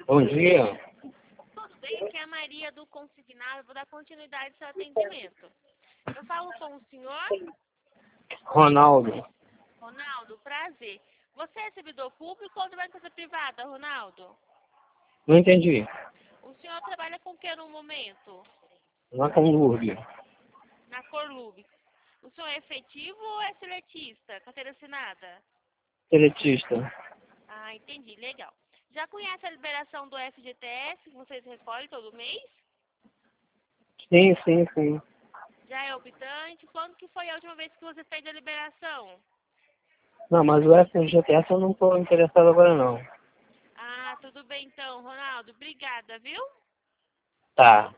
Bom dia. Tudo bem? Aqui é a Maria do Consignado. Vou dar continuidade ao seu atendimento. Eu falo com o senhor Ronaldo. Ronaldo. Prazer. Você é servidor público ou trabalha em empresa privada, Ronaldo? Não entendi. O senhor trabalha com o que no momento? Na Conlurb. Na Corlub. O senhor é efetivo ou é seletista? Carteira assinada? Seletista. Ah, entendi. Legal. Já conhece a liberação do FGTS que vocês recolhem todo mês? Sim, sim, sim. Já é optante? Quando que foi a última vez que você fez a liberação? Não, mas o FGTS eu não estou interessado agora não. Ah, tudo bem então, Ronaldo. Obrigada, viu? Tá.